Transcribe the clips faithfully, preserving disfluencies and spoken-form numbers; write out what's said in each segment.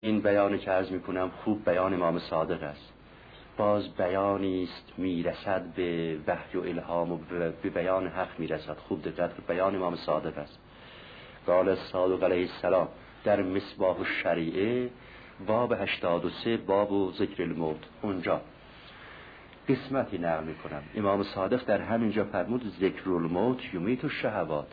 این بیانی که عرض میکنم خوب بیان امام صادق است. باز بیانی است میرسد به وحی و الهام و به بیان حق میرسد. خوب دقت کنید، بیان امام صادق است. قال الصادق علیه السلام در مصباح الشریعه باب هشتاد و سه باب و ذکر الموت، اونجا قسمتی نقل میکنم. امام صادق در همینجا فرمود ذکر الموت یمیت الشهوات.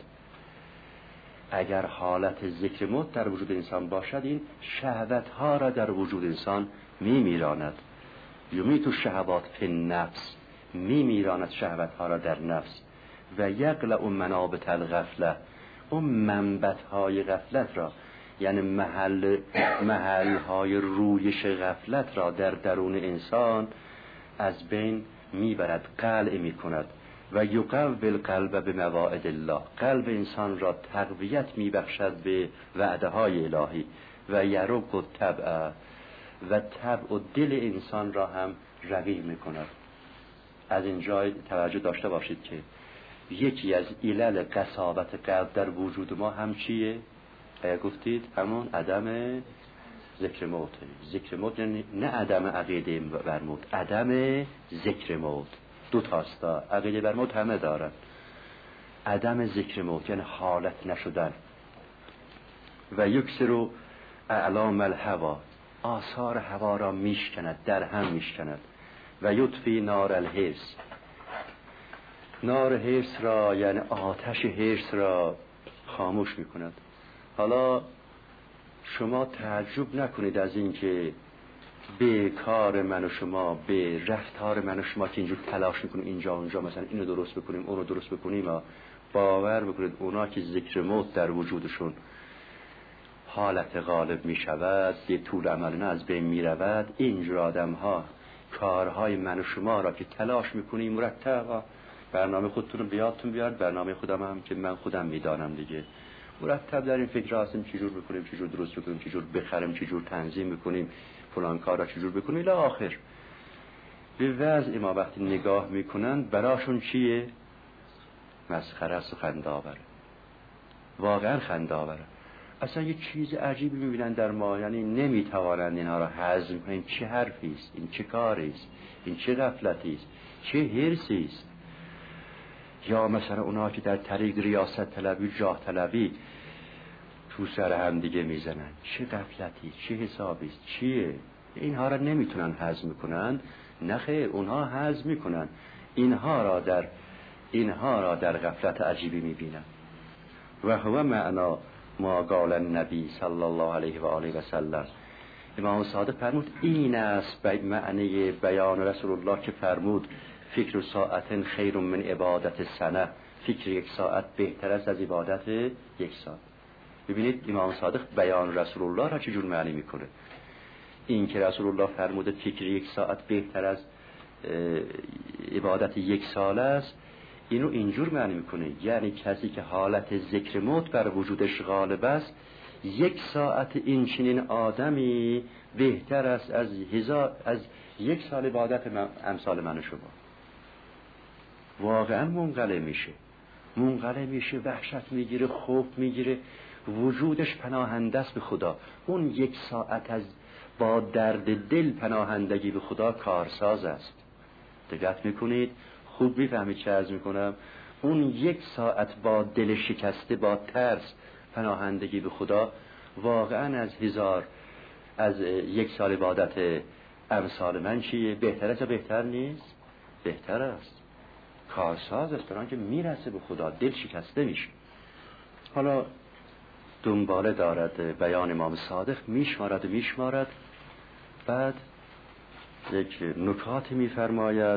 اگر حالت ذکر موت در وجود انسان باشد، این شهوت ها را در وجود انسان میمیراند. یمیت الشهوات فی النفس، میمیراند شهوت ها را در نفس. و یقلع منابت الغفله، اون منبت های غفلت را، یعنی محل محل های رویش غفلت را در درون انسان از بین میبرد، قلع میکند. و یقوی القلب بمواعظ الله، قلب انسان را تقویت میبخشد به وعده های الهی. و یرق الطبع، و طبع و دل انسان را هم رقیق میکند. از اینجا توجه داشته باشید که یکی از علل قساوت قلب در وجود ما هم چیه؟ اگر گفتید همون عدم ذکر موت. ذکر موت یعنی نه عدم عقیده بر موت، عدم ذکر موت. دو تاستا، عقیده بر موت همه دارن، عدم ذکر موت یعنی حالت نشدن. و یکسر اعلام الهوا، آثار هوا را میشکند، در هم میشکند. و یطفی نار الحرص، نار حرص را یعنی آتش حرص را خاموش میکند. حالا شما تعجب نکنید از این که به کار من و شما، به رفتار من و شما که اینجور تلاش میکنیم اینجا اونجا مثلا اینو درست بکنیم اونو درست بکنیم، باور بکنید اونا که ذکر موت در وجودشون حالت غالب میشود، یه طول عملنا از بین میرود، اینجور آدم ها کارهای من و شما را که تلاش میکنیم مرتب، برنامه خودتون رو بیادتون بیارد، برنامه خودم هم که من خودم میدانم دیگه، مرتب در این فکر هستیم چجور بکنیم، چجور درست بکنیم، چجور بخریم، چجور تنظیم بکنیم، فلان کار را چجور بکنیم الی آخر. به وضع ما وقتی نگاه میکنن براشون چیه؟ مسخره است و خنده آوره، واقعا خنده آوره. اصلا یه چیز عجیبی میبینن در ما، یعنی نمیتوانند اینها را هضم کنن. این چه حرفی است؟ این چه کاری است؟ این چه غفلتی است؟ چه حرصی است؟ یا مثلا اونها که در طریق ریاست طلبی، جاه طلبی تو سر هم دیگه میزنن، چه غفلتی، چه حسابی است، چیه؟ اینها را نمیتونن هضم کنن. نه خیر، اونها هضم میکنن. اینها را در اینها را در غفلت عجیبی میبینن. و هو معنا ما قال النبی صلی الله علیه و آله و سلم، امام صادق فرمود این است معنی بیان رسول الله که فرمود فکر ساعت خیر من عبادت سنه، فکر یک ساعت بهتر است از عبادت یک سال. ببینید امام صادق بیان رسول الله را چجور معنی میکنه. این که رسول الله فرموده فکر یک ساعت بهتر از عبادت یک سال است، اینو اینجور معنی میکنه، یعنی کسی که حالت ذکر موت بر وجودش غالب است، یک ساعت این چنین آدمی بهتر است از هزار از یک سال عبادت من، امثال من و شما. واقعا منقلب میشه، منقلب میشه، وحشت میگیره، خوف میگیره، وجودش پناهنده است به خدا. اون یک ساعت از با درد دل پناهندگی به خدا کارساز است. دقت میکنید؟ خوب میفهمید چه عرض میکنم؟ اون یک ساعت با دل شکسته، با ترس پناهندگی به خدا، واقعا از هزار از یک سال عبادت امثال من چیه؟ بهتر است یا بهتر نیست؟ بهتر است، کارساز است، برای که میرسه به خدا، دل شکسته میشه. حالا دنباله دارد بیان امام صادق، میشمارد و میشمارد، بعد یک نکات میفرماید،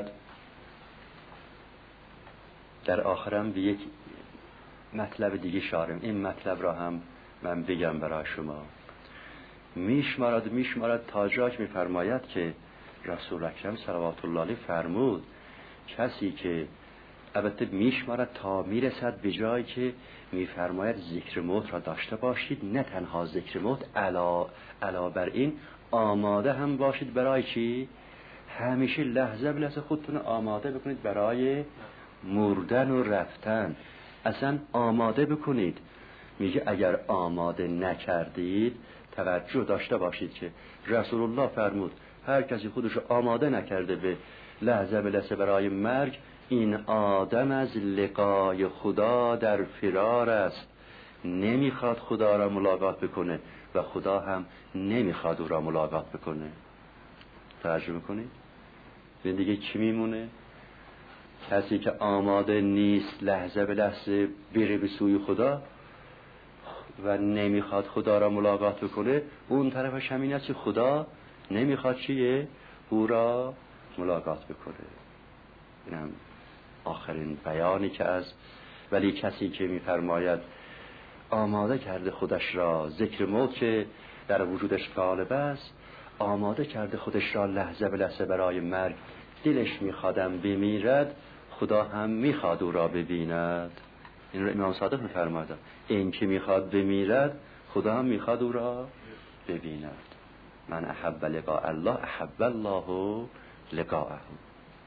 در آخرم به یک مطلب دیگه شارم. این مطلب را هم من بگم برای شما. میشمارد و میشمارد تا جاش میفرماید که رسول اکرم صلوات الله علیه فرمود کسی که، البته میشمارد تا میرسد به جایی که میفرماید ذکر موت را داشته باشید، نه تنها ذکر موت، علا علا بر این آماده هم باشید برای چی؟ همیشه لحظه به لحظه خودتون آماده بکنید برای مردن و رفتن. اصلا آماده بکنید. میگه اگر آماده نکردید توجه داشته باشید که رسول الله فرمود هر کسی خودشو آماده نکرده به لحظه به لحظه برای مرگ، این آدم از لقای خدا در فرار است، نمیخواد خدا را ملاقات بکنه و خدا هم نمیخواد او را ملاقات بکنه. توجه میکنید؟ دیگه کی میمونه؟ کسی که آماده نیست لحظه به لحظه بره به سوی خدا و نمیخواد خدا را ملاقات بکنه، اون طرفش همین است که خدا نمیخواد چیه؟ او را ملاقات بکنه. اینم آخرین بیانی که از ولی کسی که میفرماید آماده کرده خودش را، ذکر موت که در وجودش غالب است، آماده کرده خودش را لحظه به لحظه برای مرگ، دلش میخوادم بمیرد، خدا هم میخواد او را ببیند. این رو امام صادق میفرماید، این که میخواد بمیرد خدا هم میخواد او را ببیند. من احب لقاء الله احب الله لقاءه.